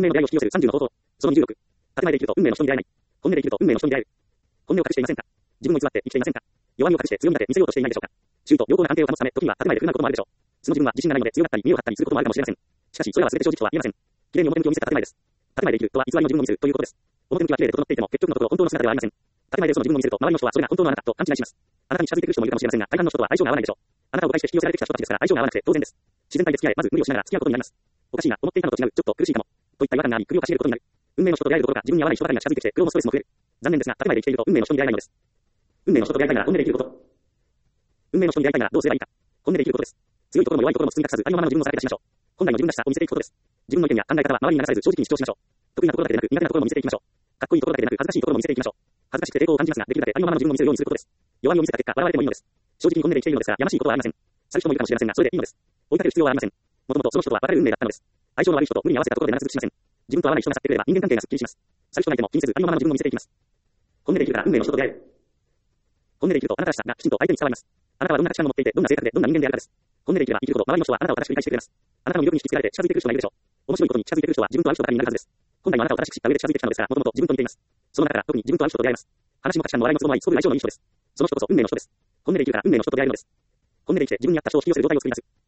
命の出会いを引き寄せる30の方法。その26。建前で生きると運命の人に出会えない。本音で生きると運命の人に出会える。本音を隠していませんか？自分を偽って生きていませんか？弱みを隠して強みだけ見せようとしていないでしょうか？周囲と良好な関係を保つため、時には建前で不満なこともあるでしょう。その自分は自信がないので強がったり見栄を張ったりすることもあるかもしれません。しかし、それらは全て正直とは言えません。綺麗に表向きを見せた建前です。建前で生きるとは偽りの自分を見せるということです。表向きは綺麗で整っていても、結局のところ本当の姿ではありません。建前でその自分を見せると、周りの人はそれが本当のあなたと勘違いします。あなたに近づいてくる人もいるかもしれませんが、大半の人とは相性が合わないでしょう。あなたを誤解して引き寄せられてきた人たちですから相性が合わなくて当然です。自然体で付き合え、まず無理をしながら付き合うことになります。おかしいな、思っていたのと違う、ちょっと苦しいかも。といった違和感があり、首をかしげることになる。運命の人と出会えるどころか、自分に合わない人ばかりが近づいてきて、苦労もストレスも増える。残念ですが、建前で生きていると運命の人に出会えないのです。運命の人と出会いたいなら本音で生きること。運命の人に出会いたいならどうすればいいか。本音で生きることです。強いところも弱いところも包み隠さず、ありのままの自分をさらけ出しましょう。本来の自分らしさを見せていくことです。自分の意見や考え方は周りに流されず正直に主張しましょう。得意なところだけでなく苦手なところも見せていきましょう。かっこいいところだけでなく恥ずかしいところも見せていきましょう。恥ずかしくて抵抗を感じますが、できるだけありのままの自分を見せるようにすることです。弱みを見せた結果、笑われてもいいのです。正直に本音で生きているのですが、やましいことはありません。去る人もいるかもしれませんが、それでいいのです。追いかける必要はありません。もともとその人とは別れる運命だったのです。相性の悪い人と無理に合わせたところで長続きしません。自分と合わない人が去ってくれば人間関係がすっきりします。去る人がいても気にせずありのままの自分を見せていきます。本音で生きるから運命の人と出会える。本音で生きるとあなたらしさがきちんと相手に伝わります。あなたはどんな価値観を持っていて、どんな性格で、どんな人間であるかです。本音で生きれば生きるほど周りの人はあなたを正しく理解してくれます。あなたの魅力に引きつけられて近づいてくる人がいるでしょう。面白いことに近づいてくる人は自分と合う人ばかりになるはずです。本来のあなたを正しく知った上で近づいてきたのですが、もともと自分と似ています。その中から特に自分と合う人と出会えます。話も価値観も笑いも都合も合い、すごく相性のいい人です。その人こそ運命の人です。本音で生きるから運命の人と出会えるのです。本音で生きて自分に合った人を引き寄せる状態を作り出す。